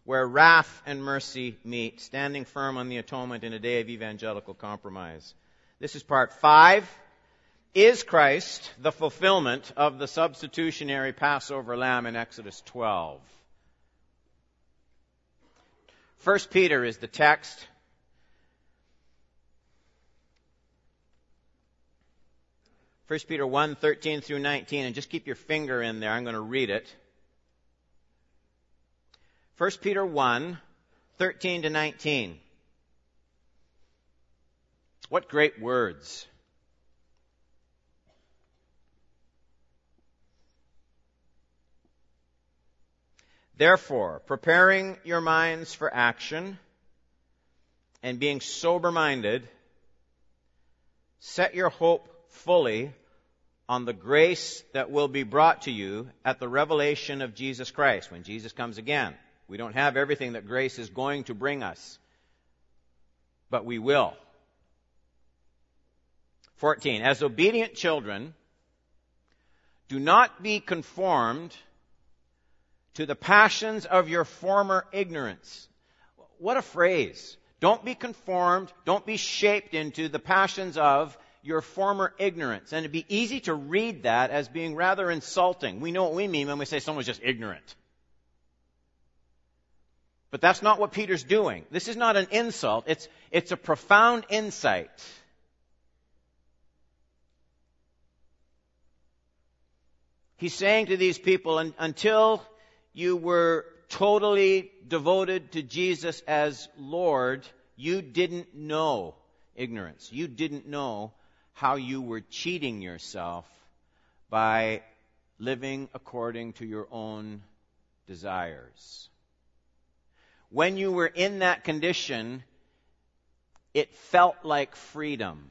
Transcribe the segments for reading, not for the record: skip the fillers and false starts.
where wrath and mercy meet, standing firm on the atonement in a day of evangelical compromise. This is part 5. Is Christ the fulfillment of the substitutionary Passover lamb in Exodus 12? 1 Peter is the text. 1 Peter 1, 13 through 19, and just keep your finger in there. I'm going to read it. 1 Peter 1, 13 to 19. What great words. Therefore, preparing your minds for action and being sober-minded, set your hope fully on the grace that will be brought to you at the revelation of Jesus Christ, when Jesus comes again. We don't have everything that grace is going to bring us, but we will. 14. As obedient children, do not be conformed to the passions of your former ignorance. What a phrase. Don't be conformed, don't be shaped into the passions of your former ignorance. And it'd be easy to read that as being rather insulting. We know what we mean when we say someone's just ignorant. But that's not what Peter's doing. This is not an insult. It's a profound insight. He's saying to these people, until you were totally devoted to Jesus as Lord, you didn't know ignorance. You didn't know how you were cheating yourself by living according to your own desires. When you were in that condition, it felt like freedom.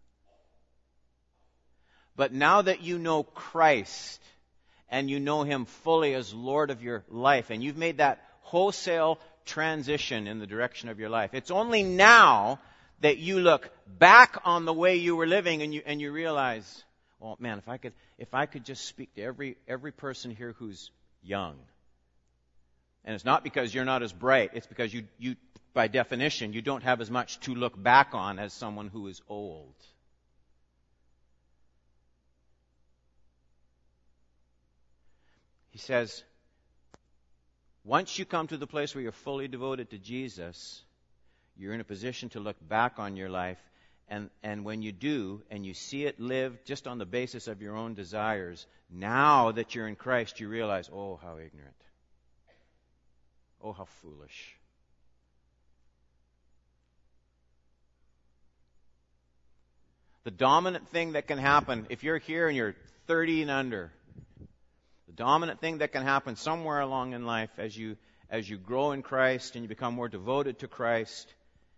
But now that you know Christ, and you know Him fully as Lord of your life, and you've made that wholesale transition in the direction of your life, it's only now that you look back on the way you were living and you realize, oh man, if I could just speak to every person here who's young. And it's not because you're not as bright, it's because you by definition, you don't have as much to look back on as someone who is old. He says, once you come to the place where you're fully devoted to Jesus, you're in a position to look back on your life, and when you do, and you see it lived just on the basis of your own desires, now that you're in Christ, you realize, oh, how ignorant. Oh, how foolish. The dominant thing that can happen, if you're here and you're 30 and under, the dominant thing that can happen somewhere along in life as you grow in Christ and you become more devoted to Christ,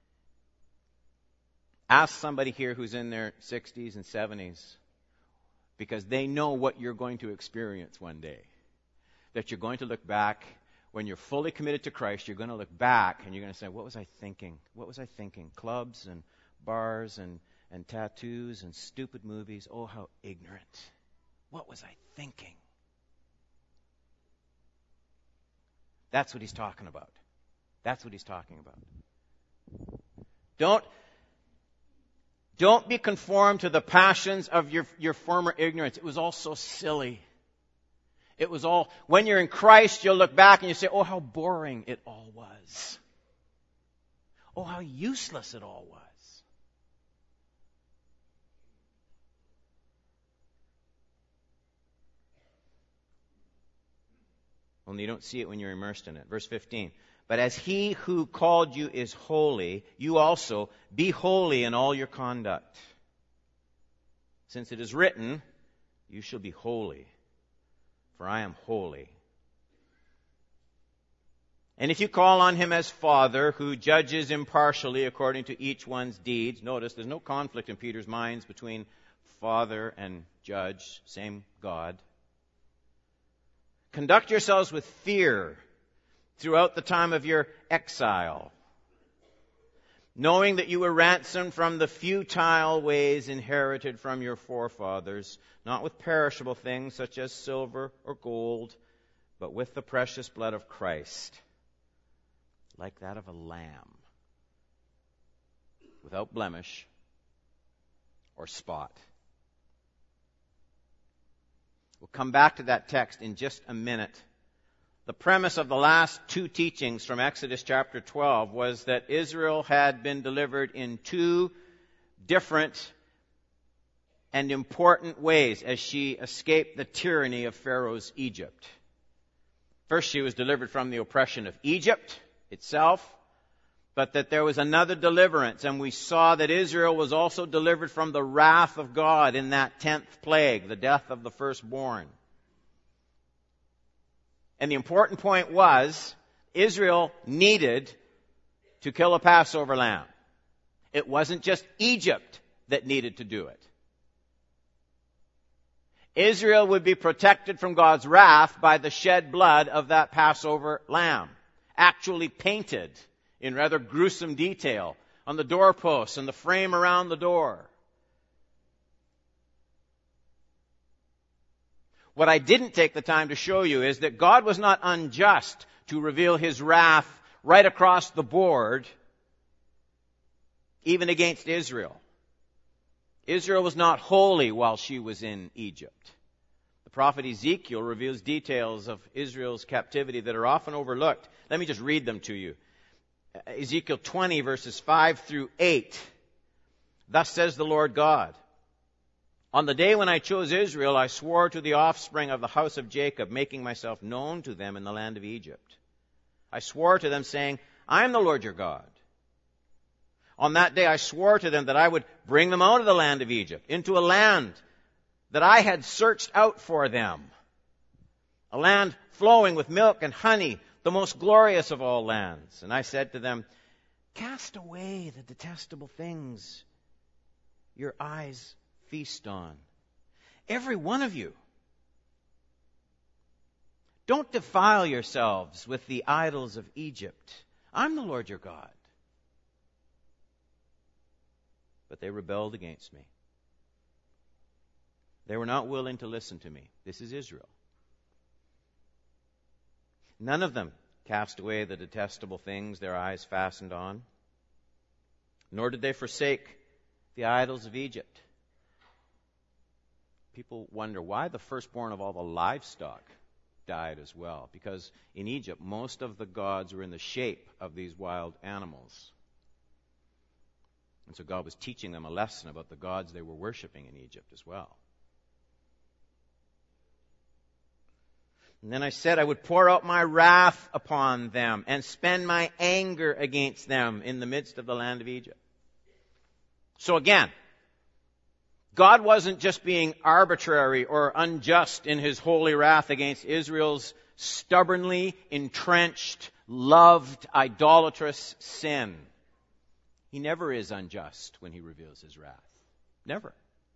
ask somebody here who's in their 60s and 70s, because they know what you're going to experience one day. That you're going to look back, when you're fully committed to Christ, you're going to look back and you're going to say, what was I thinking? What was I thinking? Clubs and bars and tattoos and stupid movies. Oh, how ignorant. What was I thinking? That's what he's talking about. That's what he's talking about. Don't be conformed to the passions of your former ignorance. It was all so silly. It was all, when you're in Christ, you'll look back and you say, oh, how boring it all was. Oh, how useless it all was. Only you don't see it when you're immersed in it. Verse 15. But as He who called you is holy, you also be holy in all your conduct. Since it is written, you shall be holy, for I am holy. And if you call on Him as Father, who judges impartially according to each one's deeds, notice there's no conflict in Peter's minds between Father and Judge, same God. Conduct yourselves with fear throughout the time of your exile, knowing that you were ransomed from the futile ways inherited from your forefathers, not with perishable things such as silver or gold, but with the precious blood of Christ, like that of a lamb, without blemish or spot. We'll come back to that text in just a minute. The premise of the last two teachings from Exodus chapter 12 was that Israel had been delivered in two different and important ways as she escaped the tyranny of Pharaoh's Egypt. First, she was delivered from the oppression of Egypt itself, but that there was another deliverance, and we saw that Israel was also delivered from the wrath of God in that 10th plague, the death of the firstborn. And the important point was, Israel needed to kill a Passover lamb. It wasn't just Egypt that needed to do it. Israel would be protected from God's wrath by the shed blood of that Passover lamb, actually painted in rather gruesome detail on the doorposts and the frame around the door. What I didn't take the time to show you is that God was not unjust to reveal His wrath right across the board, even against Israel. Israel was not holy while she was in Egypt. The prophet Ezekiel reveals details of Israel's captivity that are often overlooked. Let me just read them to you. Ezekiel 20, verses 5 through 8. Thus says the Lord God, on the day when I chose Israel, I swore to the offspring of the house of Jacob, making myself known to them in the land of Egypt. I swore to them, saying, I am the Lord your God. On that day I swore to them that I would bring them out of the land of Egypt, into a land that I had searched out for them, a land flowing with milk and honey, the most glorious of all lands. And I said to them, cast away the detestable things your eyes feast on, every one of you. Don't defile yourselves with the idols of Egypt. I'm the Lord your God. But they rebelled against me. They were not willing to listen to me. This is Israel. None of them cast away the detestable things their eyes fastened on, nor did they forsake the idols of Egypt. People wonder why the firstborn of all the livestock died as well, because in Egypt most of the gods were in the shape of these wild animals. And so God was teaching them a lesson about the gods they were worshiping in Egypt as well. And then I said I would pour out my wrath upon them and spend my anger against them in the midst of the land of Egypt. So again, God wasn't just being arbitrary or unjust in His holy wrath against Israel's stubbornly entrenched, loved, idolatrous sin. He never is unjust when He reveals His wrath. Never.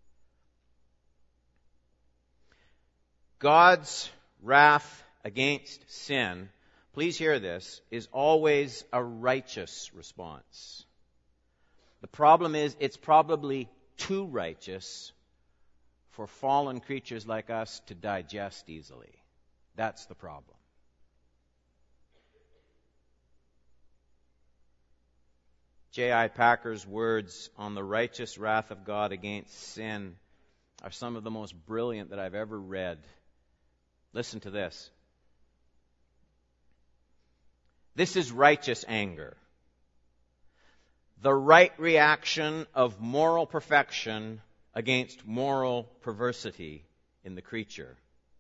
God's wrath against sin, please hear this, is always a righteous response. The problem is it's probably too righteous for fallen creatures like us to digest easily. That's the problem. J.I. Packer's words on the righteous wrath of God against sin are some of the most brilliant that I've ever read. Listen to this. This is righteous anger. The right reaction of moral perfection against moral perversity in the creature.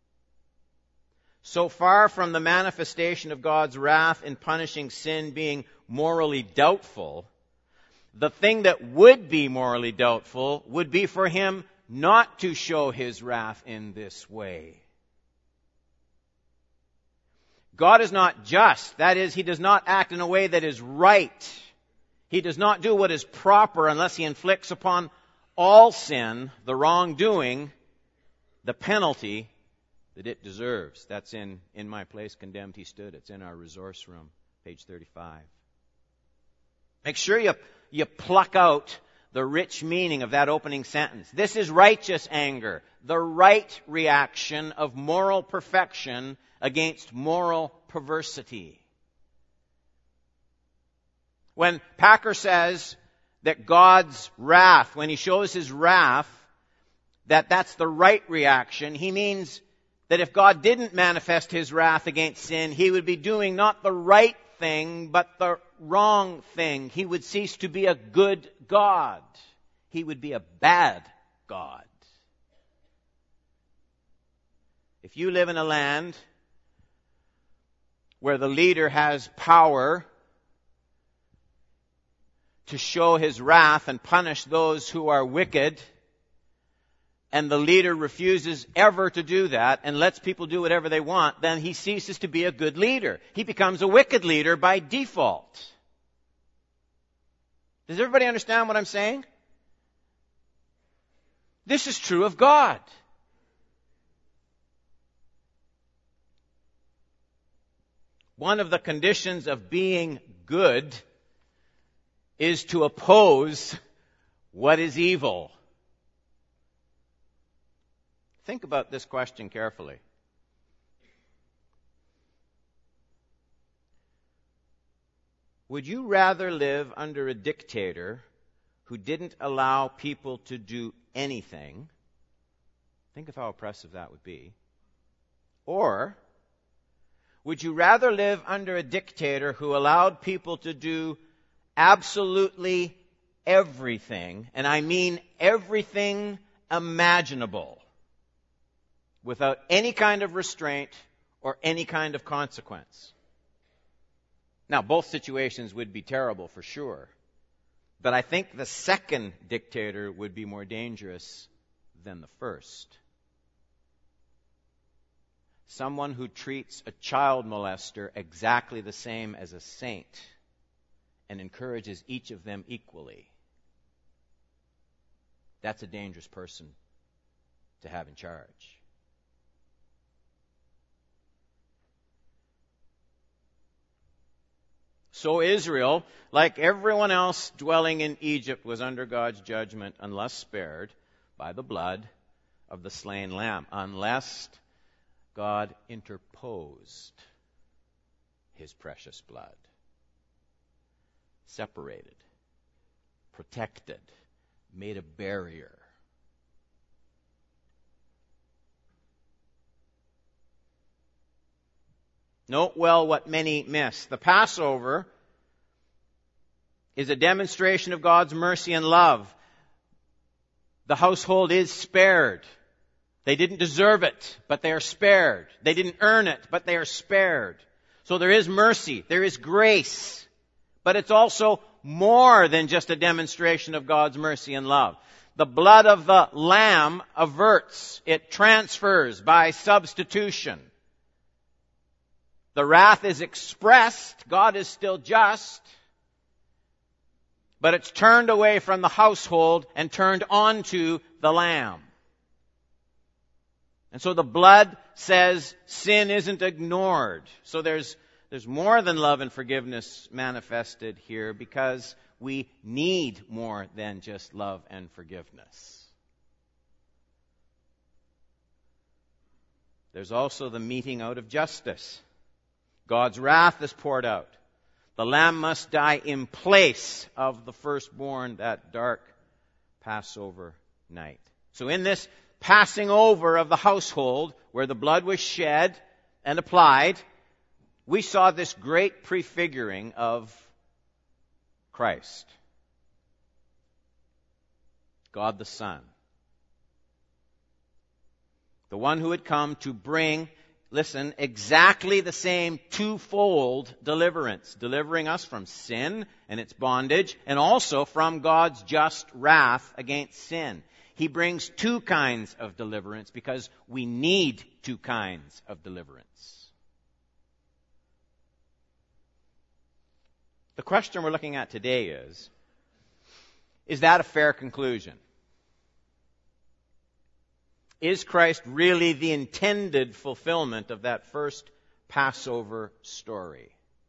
So far from the manifestation of God's wrath in punishing sin being morally doubtful, the thing that would be morally doubtful would be for Him not to show His wrath in this way. God is not just. That is, He does not act in a way that is right. He does not do what is proper unless He inflicts upon all sin the wrongdoing, the penalty that it deserves. That's in my place condemned He stood. It's in our resource room, page 35. Make sure you pluck out the rich meaning of that opening sentence. This is righteous anger, the right reaction of moral perfection against moral perversity. When Packer says that God's wrath, when he shows his wrath, that's the right reaction, he means that if God didn't manifest his wrath against sin, he would be doing not the right thing, but the wrong thing. He would cease to be a good God. He would be a bad God. If you live in a land where the leader has power to show his wrath and punish those who are wicked, and the leader refuses ever to do that and lets people do whatever they want, then he ceases to be a good leader. He becomes a wicked leader by default. Does everybody understand what I'm saying? This is true of God. One of the conditions of being good is to oppose what is evil. Think about this question carefully. Would you rather live under a dictator who didn't allow people to do anything? Think of how oppressive that would be. Or would you rather live under a dictator who allowed people to do absolutely everything, and I mean everything imaginable, without any kind of restraint or any kind of consequence? Now, both situations would be terrible for sure, but I think the second dictator would be more dangerous than the first. Someone who treats a child molester exactly the same as a saint and encourages each of them equally. That's a dangerous person to have in charge. So Israel, like everyone else dwelling in Egypt, was under God's judgment unless spared by the blood of the slain lamb, unless God interposed his precious blood. Separated, protected, made a barrier. Note well what many miss. The Passover is a demonstration of God's mercy and love. The household is spared. They didn't deserve it, but they are spared. They didn't earn it, but they are spared. So there is mercy, there is grace, but it's also more than just a demonstration of God's mercy and love. The blood of the lamb averts, it transfers by substitution. The wrath is expressed, God is still just, but it's turned away from the household and turned onto the lamb. And so the blood says sin isn't ignored. So there's more than love and forgiveness manifested here, because we need more than just love and forgiveness. There's also the meting out of justice. God's wrath is poured out. The lamb must die in place of the firstborn that dark Passover night. So in this passing over of the household, where the blood was shed and applied, we saw this great prefiguring of Christ, God the Son, the one who had come to bring, listen, exactly the same twofold deliverance, delivering us from sin and its bondage, and also from God's just wrath against sin. He brings two kinds of deliverance because we need two kinds of deliverance. The question we're looking at today is that a fair conclusion? Is Christ really the intended fulfillment of that first Passover story?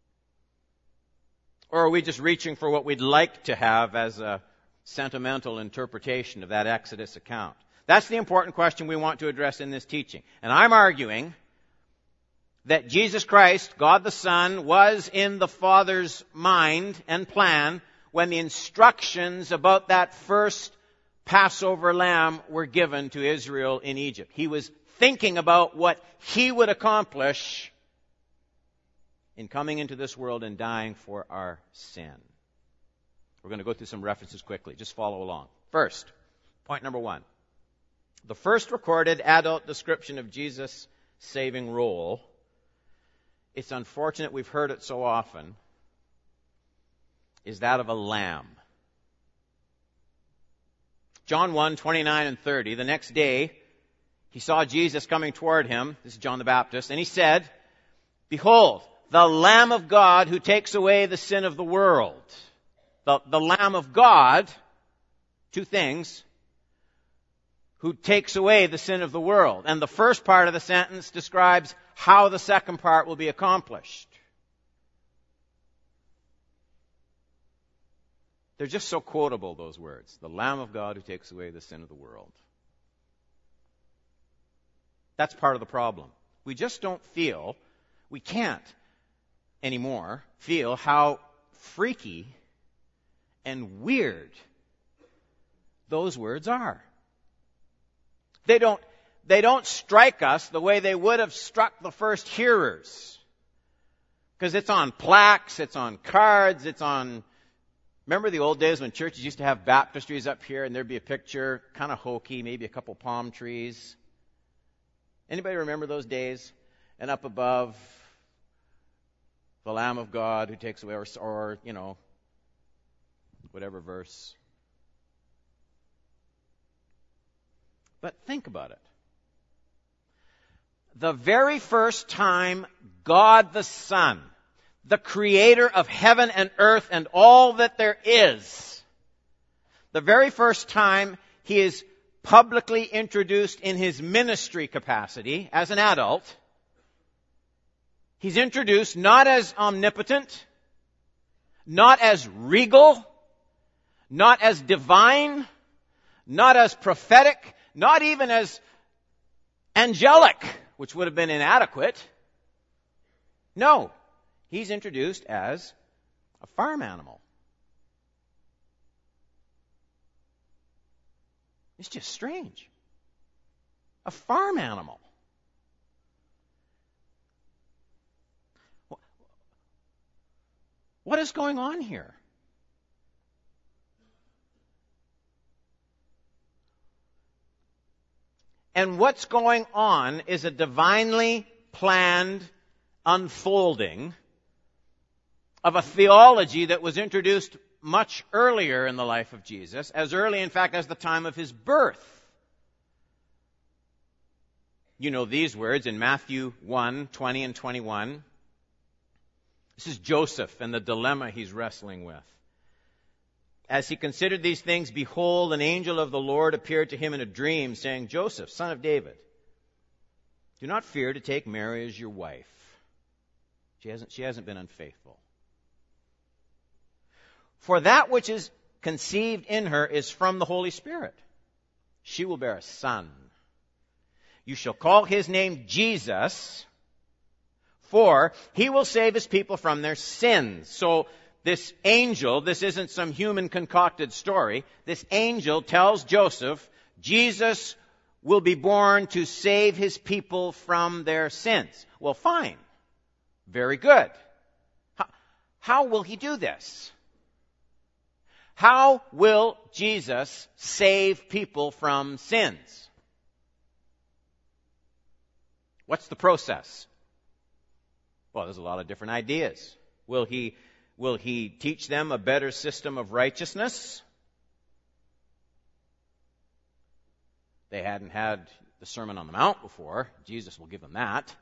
Or are we just reaching for what we'd like to have as a sentimental interpretation of that Exodus account? That's the important question we want to address in this teaching. And I'm arguing that Jesus Christ, God the Son, was in the Father's mind and plan when the instructions about that first Passover lamb were given to Israel in Egypt. He was thinking about what he would accomplish in coming into this world and dying for our sin. We're going to go through some references quickly. Just follow along. First, point number 1. The first recorded adult description of Jesus' saving role, it's unfortunate we've heard it so often, is that of a lamb. John 1, 29 and 30, the next day, he saw Jesus coming toward him, this is John the Baptist, and he said, "Behold, the Lamb of God who takes away the sin of the world." The Lamb of God, two things, who takes away the sin of the world. And the first part of the sentence describes how the second part will be accomplished. They're just so quotable, those words. The Lamb of God who takes away the sin of the world. That's part of the problem. We just don't feel, we can't anymore feel how freaky and weird those words are. They don't strike us the way they would have struck the first hearers. Because it's on plaques, it's on cards, it's on... Remember the old days when churches used to have baptistries up here and there'd be a picture, kind of hokey, maybe a couple palm trees? Anybody remember those days? And up above, the Lamb of God who takes away, or you know, whatever verse. But think about it. The very first time God the Son, the creator of heaven and earth and all that there is, the very first time he is publicly introduced in his ministry capacity as an adult, he's introduced not as omnipotent, not as regal, not as divine, not as prophetic, not even as angelic, which would have been inadequate. No, he's introduced as a farm animal. It's just strange. A farm animal. What is going on here? And what's going on is a divinely planned unfolding of a theology that was introduced much earlier in the life of Jesus, as early, in fact, as the time of his birth. You know these words in Matthew 1, 20 and 21. This is Joseph and the dilemma he's wrestling with. As he considered these things, behold, an angel of the Lord appeared to him in a dream, saying, "Joseph, son of David, do not fear to take Mary as your wife. She hasn't been unfaithful. For that which is conceived in her is from the Holy Spirit. She will bear a son. You shall call his name Jesus, for he will save his people from their sins." So this angel, this isn't some human concocted story. This angel tells Joseph, Jesus will be born to save his people from their sins. Well, fine. Very good. How will he do this? How will Jesus save people from sins? What's the process? Well, there's a lot of different ideas. Will he teach them a better system of righteousness? They hadn't had the Sermon on the Mount before. Jesus will give them that.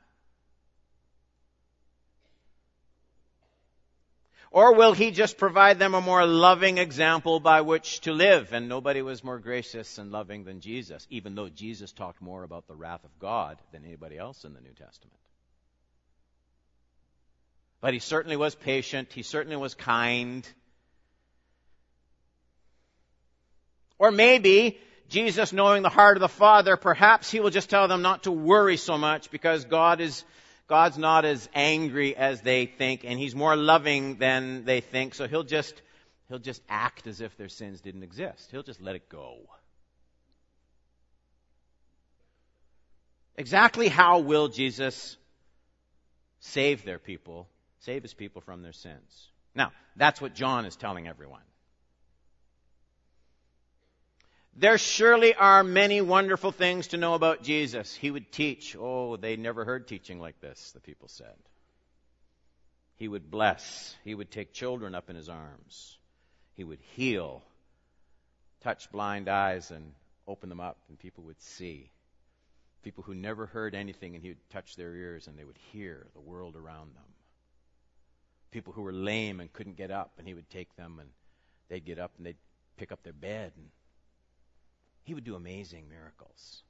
Or will he just provide them a more loving example by which to live? And nobody was more gracious and loving than Jesus, even though Jesus talked more about the wrath of God than anybody else in the New Testament. But he certainly was patient. He certainly was kind. Or maybe Jesus, knowing the heart of the Father, perhaps he will just tell them not to worry so much because God is God's not as angry as they think, and He's more loving than they think, so He'll just act as if their sins didn't exist. He'll just let it go. Exactly how will Jesus save His people from their sins? Now, that's what John is telling everyone. There surely are many wonderful things to know about Jesus. He would teach. Oh, they never heard teaching like this, the people said. He would bless. He would take children up in His arms. He would heal, touch blind eyes and open them up, and people would see. People who never heard anything, and He would touch their ears, and they would hear the world around them. People who were lame and couldn't get up, and He would take them, and they'd get up, and they'd pick up their bed, and He would do amazing miracles.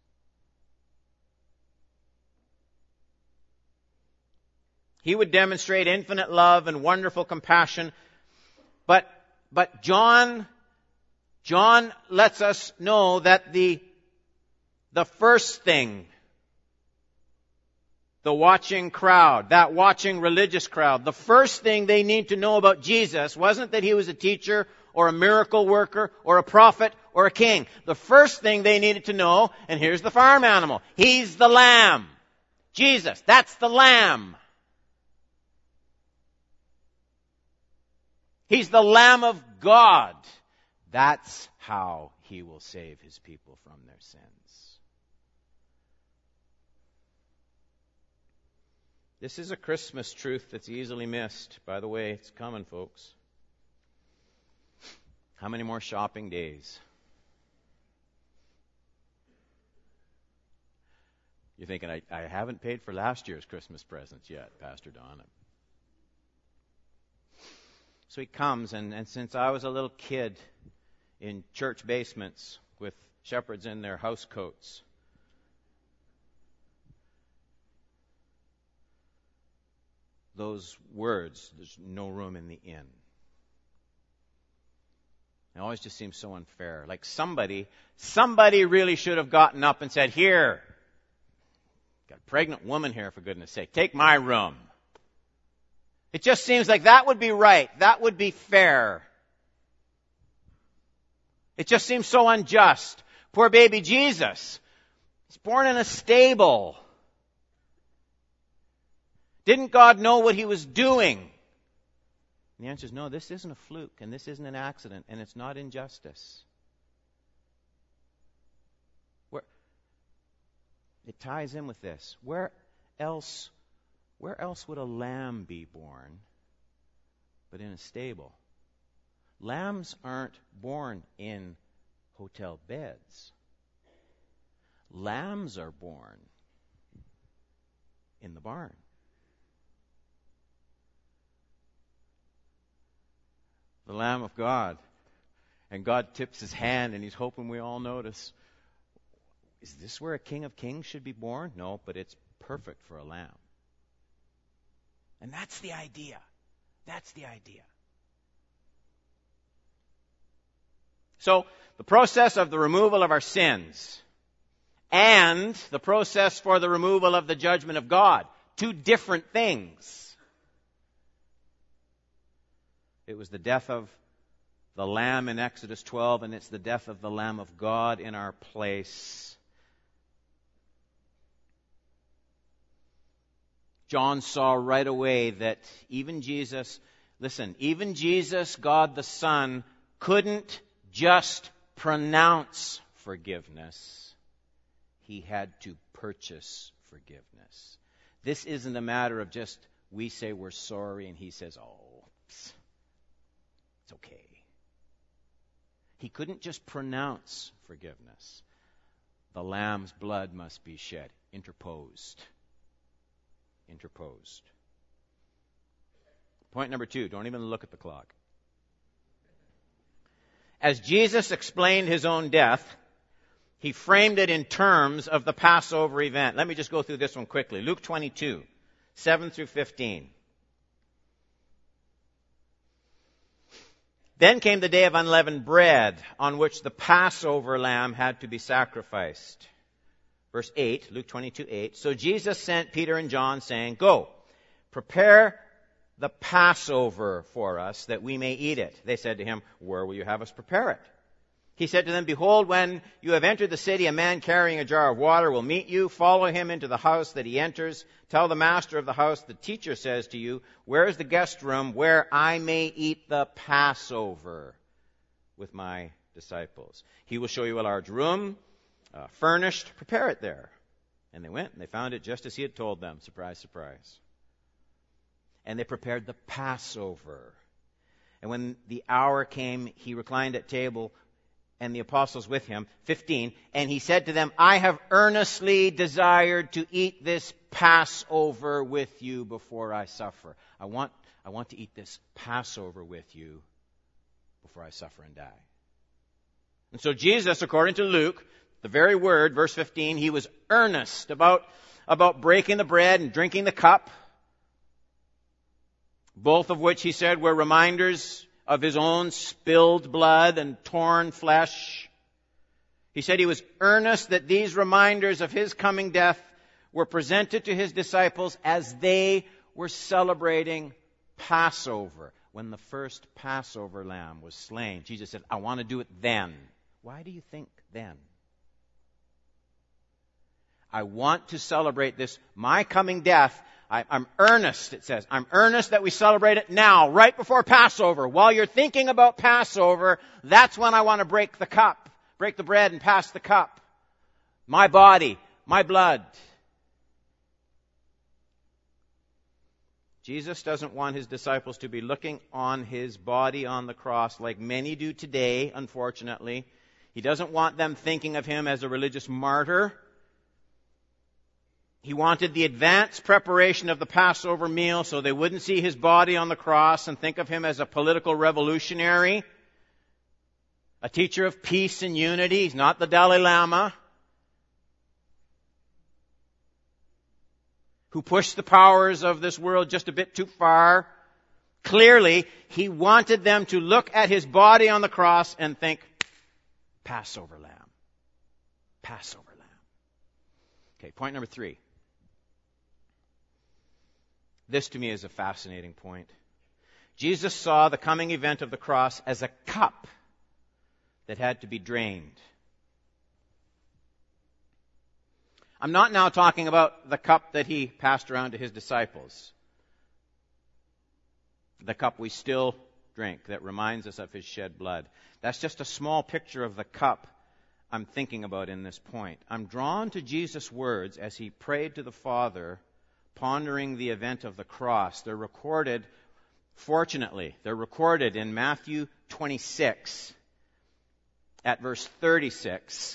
He would demonstrate infinite love and wonderful compassion. But John lets us know that the first thing, the watching crowd, that watching religious crowd, the first thing they need to know about Jesus wasn't that He was a teacher or a miracle worker or a prophet or a king. The first thing they needed to know, and here's the farm animal, He's the Lamb. Jesus, that's the Lamb. He's the Lamb of God. That's how He will save His people from their sins. This is a Christmas truth that's easily missed. By the way, it's coming, folks. How many more shopping days? You're thinking, I haven't paid for last year's Christmas presents yet, Pastor Don. So He comes, and since I was a little kid in church basements with shepherds in their house coats, those words, there's no room in the inn. It always just seems so unfair. Like somebody really should have gotten up and said, here, got a pregnant woman here, for goodness sake, take my room. It just seems like that would be right. That would be fair. It just seems so unjust. Poor baby Jesus. He's born in a stable. Didn't God know what He was doing? And the answer is no, this isn't a fluke, and this isn't an accident, and it's not injustice. It ties in with this. Where else would a lamb be born but in a stable? Lambs aren't born in hotel beds. Lambs are born in the barn. The Lamb of God. And God tips His hand, and He's hoping we all notice. Is this where a King of Kings should be born? No, but it's perfect for a lamb. And that's the idea. That's the idea. So, the process of the removal of our sins and the process for the removal of the judgment of God. Two different things. It was the death of the Lamb in Exodus 12, and it's the death of the Lamb of God in our place. John saw right away that even Jesus, God the Son, couldn't just pronounce forgiveness. He had to purchase forgiveness. This isn't a matter of just we say we're sorry and He says, oh, it's okay. He couldn't just pronounce forgiveness. The Lamb's blood must be shed. Interposed. Point number 2, don't even look at the clock. As Jesus explained His own death, He framed it in terms of the Passover event. Let me just go through this one quickly. Luke 22, 7 through 15. Then came the day of unleavened bread, on which the Passover lamb had to be sacrificed. Verse 8, Luke 22:8. So Jesus sent Peter and John, saying, Go, prepare the Passover for us, that we may eat it. They said to him, Where will you have us prepare it? He said to them, Behold, when you have entered the city, a man carrying a jar of water will meet you. Follow him into the house that he enters. Tell the master of the house, the teacher says to you, Where is the guest room where I may eat the Passover with my disciples? He will show you a large room, furnished. Prepare it there. And they went, and they found it just as he had told them. Surprise, surprise. And they prepared the Passover. And when the hour came, he reclined at table, and the apostles with him. 15. And he said to them, I have earnestly desired to eat this Passover with you before I suffer. I want to eat this Passover with you before I suffer and die. And so Jesus, according to Luke, the very word, verse 15, he was earnest about breaking the bread and drinking the cup, both of which, he said, were reminders of his own spilled blood and torn flesh. He said he was earnest that these reminders of his coming death were presented to his disciples as they were celebrating Passover. When the first Passover lamb was slain, Jesus said, I want to do it then. Why do you think then? I want to celebrate this, my coming death. I'm earnest, it says. I'm earnest that we celebrate it now, right before Passover. While you're thinking about Passover, that's when I want to break the cup, break the bread and pass the cup. My body, my blood. Jesus doesn't want his disciples to be looking on his body on the cross like many do today, unfortunately. He doesn't want them thinking of him as a religious martyr. He wanted the advanced preparation of the Passover meal so they wouldn't see his body on the cross and think of him as a political revolutionary, a teacher of peace and unity. He's not the Dalai Lama who pushed the powers of this world just a bit too far. Clearly, he wanted them to look at his body on the cross and think, Passover lamb. Passover lamb. Okay, point number 3. This to me is a fascinating point. Jesus saw the coming event of the cross as a cup that had to be drained. I'm not now talking about the cup that he passed around to his disciples. The cup we still drink that reminds us of his shed blood. That's just a small picture of the cup I'm thinking about in this point. I'm drawn to Jesus' words as he prayed to the Father, pondering the event of the cross. They're recorded, fortunately, they're recorded in Matthew 26 at verse 36.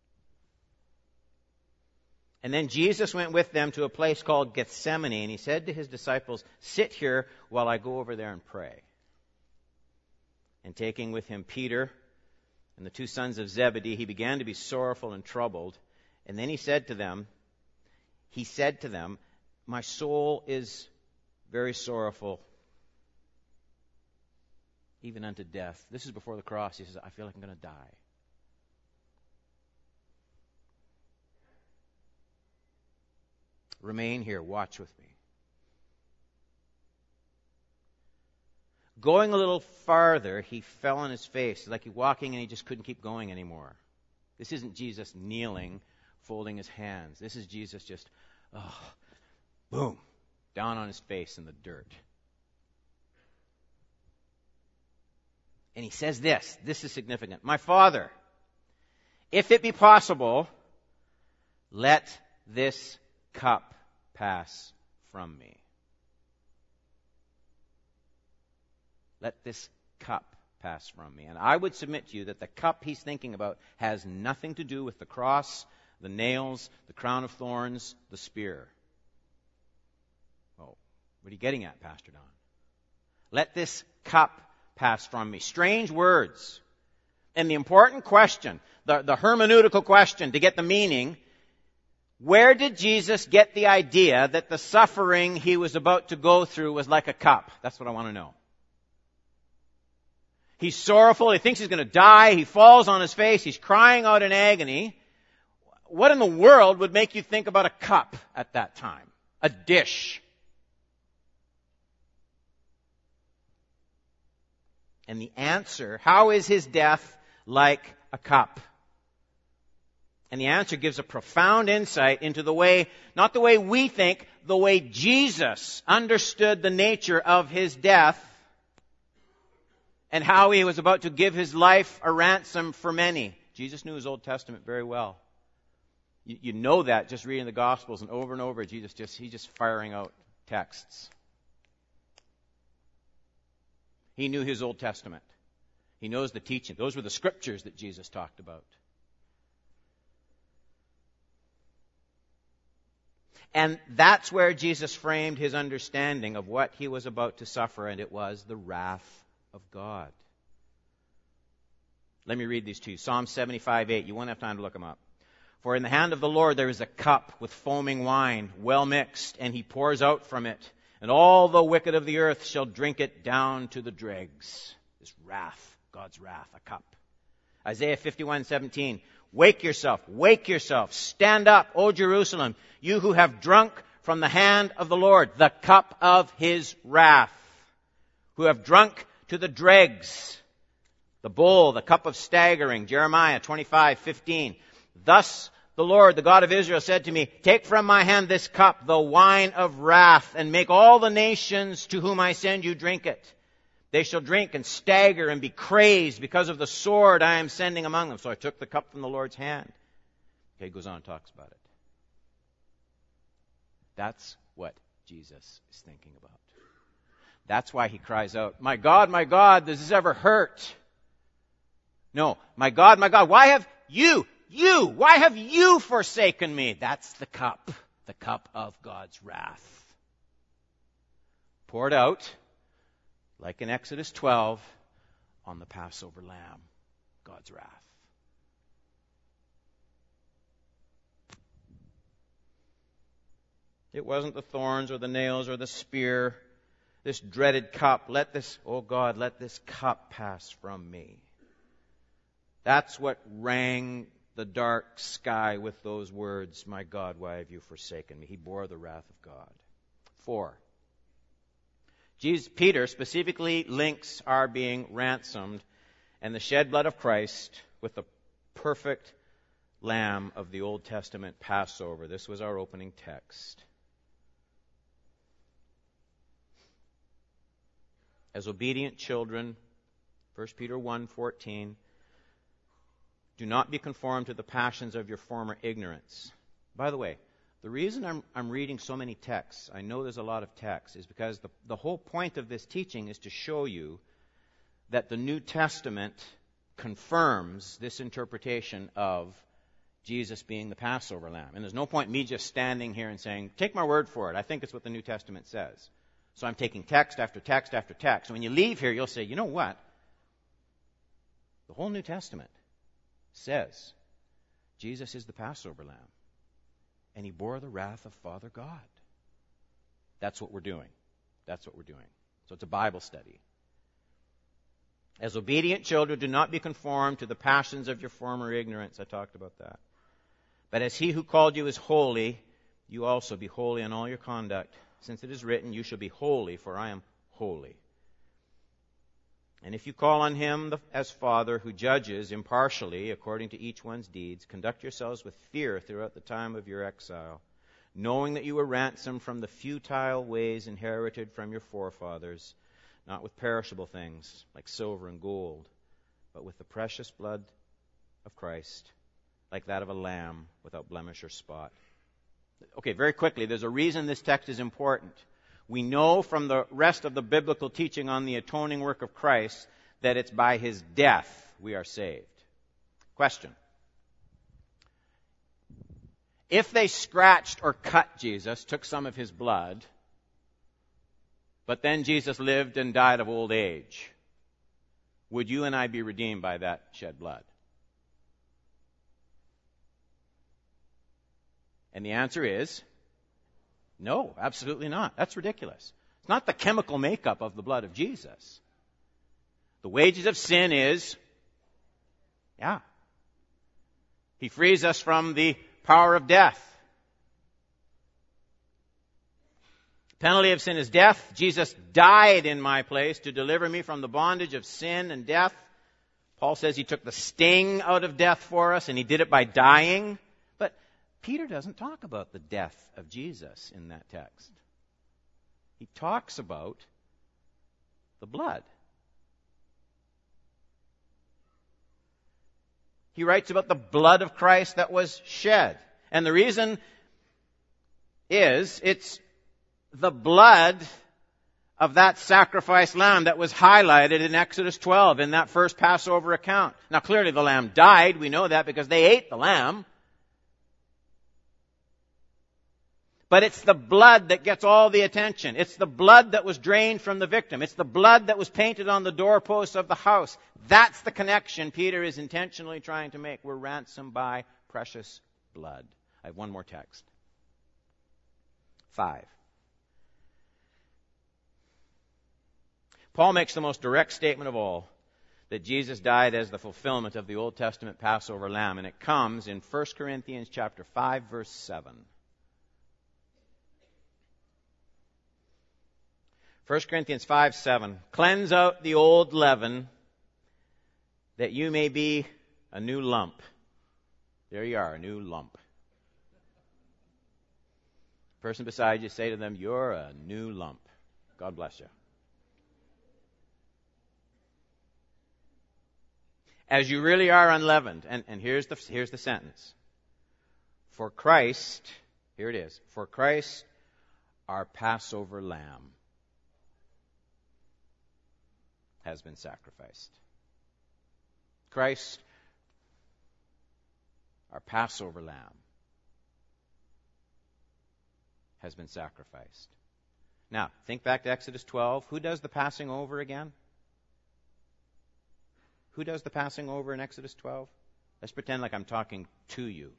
And then Jesus went with them to a place called Gethsemane, and he said to his disciples, Sit here while I go over there and pray. And taking with him Peter and the 2 sons of Zebedee, he began to be sorrowful and troubled. And then he said to them, My soul is very sorrowful, even unto death. This is before the cross. He says, I feel like I'm going to die. Remain here. Watch with me. Going a little farther, he fell on his face, like he walking and he just couldn't keep going anymore. This isn't Jesus kneeling, folding his hands. This is Jesus just, boom, down on his face in the dirt. And he says this is significant. My Father, if it be possible, let this cup pass from me. Let this cup pass from me. And I would submit to you that the cup he's thinking about has nothing to do with the cross, the nails, the crown of thorns, the spear. Oh, what are you getting at, Pastor Don? Let this cup pass from me. Strange words. And the important question, the hermeneutical question to get the meaning, where did Jesus get the idea that the suffering he was about to go through was like a cup? That's what I want to know. He's sorrowful. He thinks he's going to die. He falls on his face. He's crying out in agony. what in the world would make you think about a cup at that time? A dish. And the answer, how is his death like a cup? And the answer gives a profound insight into the way, not the way we think, the way Jesus understood the nature of his death and how he was about to give his life a ransom for many. Jesus knew his Old Testament very well. You know that just reading the Gospels, and over, he's just firing out texts. He knew his Old Testament. He knows the teaching. Those were the scriptures that Jesus talked about. And that's where Jesus framed his understanding of what he was about to suffer, and it was the wrath of God. Let me read these to you. Psalm 75:8. You won't have time to look them up. For in the hand of the Lord there is a cup with foaming wine, well mixed, and he pours out from it. And all the wicked of the earth shall drink it down to the dregs. This wrath, God's wrath, a cup. Isaiah 51:17. Wake yourself, stand up, O Jerusalem, you who have drunk from the hand of the Lord, the cup of his wrath, who have drunk to the dregs, the bowl, the cup of staggering. Jeremiah 25:15. Thus the Lord, the God of Israel, said to me, take from my hand this cup, the wine of wrath, and make all the nations to whom I send you drink it. They shall drink and stagger and be crazed because of the sword I am sending among them. So I took the cup from the Lord's hand. Okay, he goes on and talks about it. That's what Jesus is thinking about. That's why he cries out, my God, does this ever hurt? No, my God, why have why have you forsaken me? That's the cup of God's wrath. Poured out, like in Exodus 12, on the Passover lamb, God's wrath. It wasn't the thorns or the nails or the spear, this dreaded cup. Let this cup pass from me. That's what rang the dark sky with those words, my God, why have you forsaken me? He bore the wrath of God. 4. Peter specifically links our being ransomed and the shed blood of Christ with the perfect lamb of the Old Testament Passover. This was our opening text. As obedient children, 1 Peter 1:14, do not be conformed to the passions of your former ignorance. By the way, the reason I'm reading so many texts, I know there's a lot of texts, is because the whole point of this teaching is to show you that the New Testament confirms this interpretation of Jesus being the Passover lamb. And there's no point me just standing here and saying, take my word for it. I think it's what the New Testament says. So I'm taking text after text after text. And when you leave here, you'll say, you know what? The whole New Testament says Jesus is the Passover lamb. And he bore the wrath of Father God. That's what we're doing. So it's a Bible study. As obedient children, do not be conformed to the passions of your former ignorance. I talked about that. But as he who called you is holy, you also be holy in all your conduct. Since it is written, you shall be holy, for I am holy. And if you call on him as Father, who judges impartially according to each one's deeds, conduct yourselves with fear throughout the time of your exile, knowing that you were ransomed from the futile ways inherited from your forefathers, not with perishable things like silver and gold, but with the precious blood of Christ, like that of a lamb without blemish or spot. Okay, very quickly, there's a reason this text is important. We know from the rest of the biblical teaching on the atoning work of Christ that it's by his death we are saved. Question. If they scratched or cut Jesus, took some of his blood, but then Jesus lived and died of old age, would you and I be redeemed by that shed blood? And the answer is no, absolutely not. That's ridiculous. It's not the chemical makeup of the blood of Jesus. The wages of sin is, He frees us from the power of death. Penalty of sin is death. Jesus died in my place to deliver me from the bondage of sin and death. Paul says he took the sting out of death for us, and he did it by dying. But Peter doesn't talk about the death of Jesus in that text. He talks about the blood. He writes about the blood of Christ that was shed. And the reason is, it's the blood of that sacrificed lamb that was highlighted in Exodus 12 in that first Passover account. Now clearly the lamb died. We know that because they ate the lamb. But it's the blood that gets all the attention. It's the blood that was drained from the victim. It's the blood that was painted on the doorposts of the house. That's the connection Peter is intentionally trying to make. We're ransomed by precious blood. I have one more text. 5. Paul makes the most direct statement of all, that Jesus died as the fulfillment of the Old Testament Passover lamb, and it comes in 1 Corinthians chapter 5, verse 7. 1 Corinthians 5:7. Cleanse out the old leaven, that you may be a new lump. There you are, a new lump. Person beside you, say to them, you're a new lump. God bless you. As you really are unleavened. And here's the sentence. For Christ, here it is, for Christ, our Passover lamb, has been sacrificed. Christ, our Passover lamb, has been sacrificed. Now, think back to Exodus 12. Who does the passing over again? Who does the passing over in Exodus 12? Let's pretend like I'm talking to you.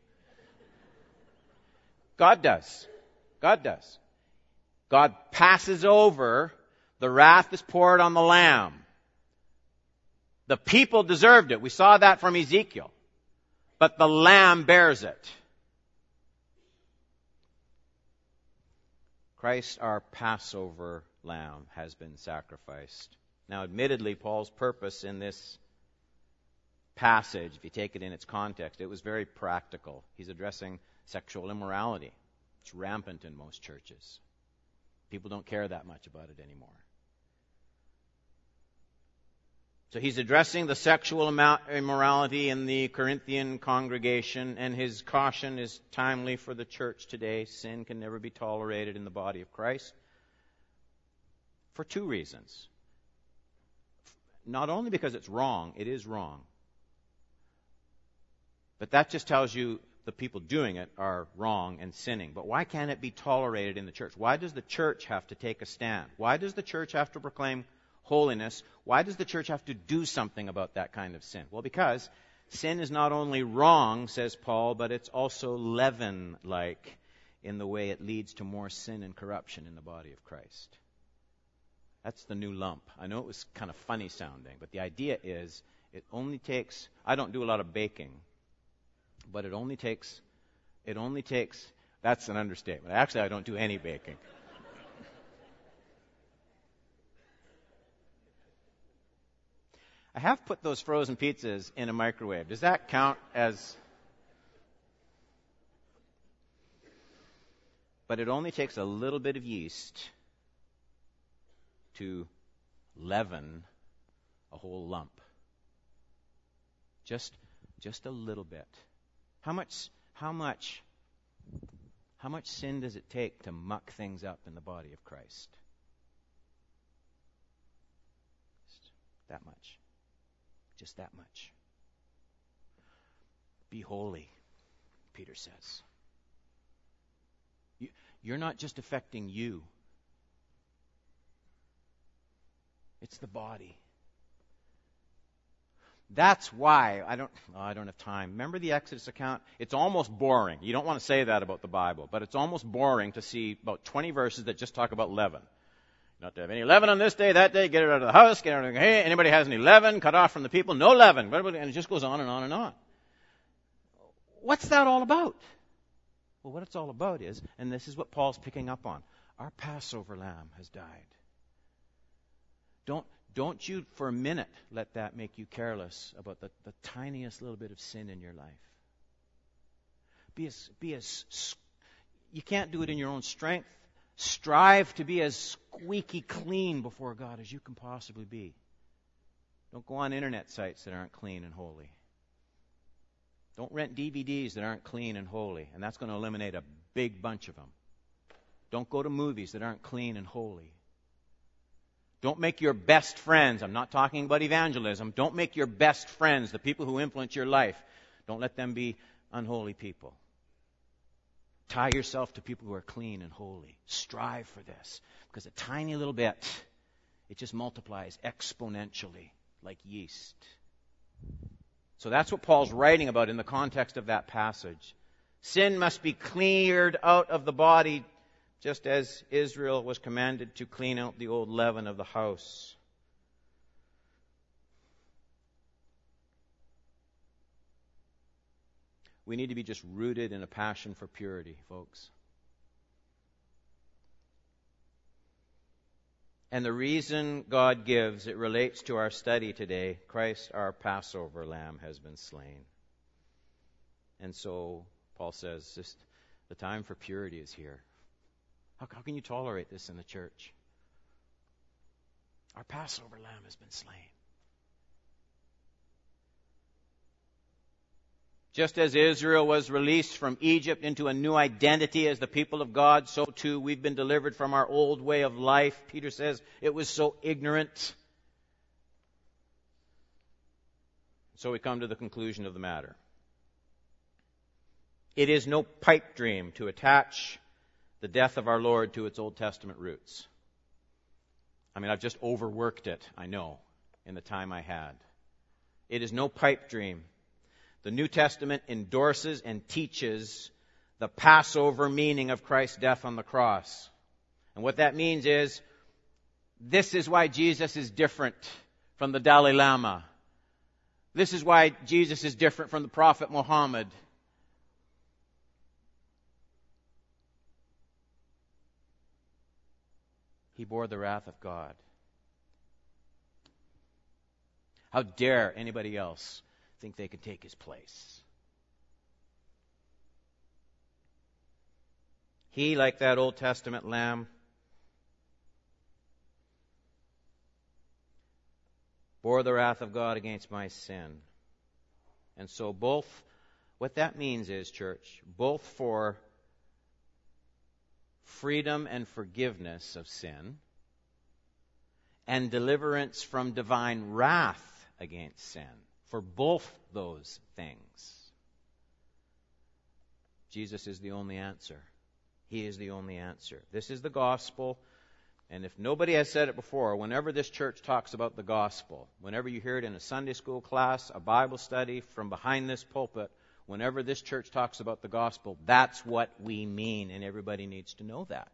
God does. God does. God passes over. The wrath is poured on the lamb. The people deserved it. We saw that from Ezekiel. But the lamb bears it. Christ, our Passover lamb, has been sacrificed. Now, admittedly, Paul's purpose in this passage, if you take it in its context, it was very practical. He's addressing sexual immorality. It's rampant in most churches. People don't care that much about it anymore. So he's addressing the sexual immorality in the Corinthian congregation, and his caution is timely for the church today. Sin can never be tolerated in the body of Christ for 2 reasons. Not only because it's wrong, it is wrong, but that just tells you the people doing it are wrong and sinning. But why can't it be tolerated in the church? Why does the church have to take a stand? Why does the church have to proclaim holiness? Why does the church have to do something about that kind of sin? Well, because sin is not only wrong, says Paul, but it's also leaven-like in the way it leads to more sin and corruption in the body of Christ. That's the new lump. I know it was kind of funny sounding, but the idea is it only takes, I don't do a lot of baking, but it only takes, that's an understatement. Actually, I don't do any baking. I have put those frozen pizzas in a microwave. Does that count as... But it only takes a little bit of yeast to leaven a whole lump. Just a little bit. How much sin does it take to muck things up in the body of Christ? Just that much. Just that much. Be holy, Peter says. You're not just affecting you. It's the body. That's why I don't have time. Remember the Exodus account? It's almost boring. You don't want to say that about the Bible, but it's almost boring to see about 20 verses that just talk about leaven. Not to have any leaven on this day, that day, get it out of the house, get it out of the, hey, anybody has any leaven, cut off from the people, no leaven. And it just goes on and on and on. What's that all about? Well, what it's all about is, and this is what Paul's picking up on, our Passover lamb has died. Don't you for a minute let that make you careless about the tiniest little bit of sin in your life. You can't do it in your own strength. Strive to be as squeaky clean before God as you can possibly be. Don't go on internet sites that aren't clean and holy. Don't rent DVDs that aren't clean and holy, and that's going to eliminate a big bunch of them. Don't go to movies that aren't clean and holy. Don't make your best friends, I'm not talking about evangelism, don't make your best friends, the people who influence your life, don't let them be unholy people. Tie yourself to people who are clean and holy. Strive for this, because a tiny little bit, it just multiplies exponentially like yeast. So that's what Paul's writing about in the context of that passage. Sin must be cleared out of the body, just as Israel was commanded to clean out the old leaven of the house. We need to be just rooted in a passion for purity, folks. And the reason God gives, it relates to our study today. Christ, our Passover lamb, has been slain. And so, Paul says, the time for purity is here. How can you tolerate this in the church? Our Passover lamb has been slain. Just as Israel was released from Egypt into a new identity as the people of God, so too we've been delivered from our old way of life. Peter says it was so ignorant. So we come to the conclusion of the matter. It is no pipe dream to attach the death of our Lord to its Old Testament roots. I mean, I've just overworked it, I know, in the time I had. It is no pipe dream. The New Testament endorses and teaches the Passover meaning of Christ's death on the cross. And what that means is, this is why Jesus is different from the Dalai Lama. This is why Jesus is different from the Prophet Muhammad. He bore the wrath of God. How dare anybody else think they can take his place? He, like that Old Testament lamb, bore the wrath of God against my sin. And so what that means is, church, both for freedom and forgiveness of sin, and deliverance from divine wrath against sin. For both those things, Jesus is the only answer. He is the only answer. This is the gospel. And if nobody has said it before, whenever this church talks about the gospel, whenever you hear it in a Sunday school class, a Bible study, from behind this pulpit, whenever this church talks about the gospel, that's what we mean, and everybody needs to know that.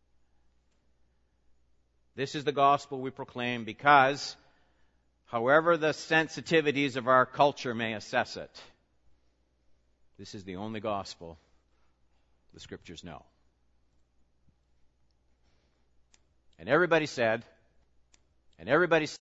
This is the gospel we proclaim because, however the sensitivities of our culture may assess it, this is the only gospel the Scriptures know. And everybody said,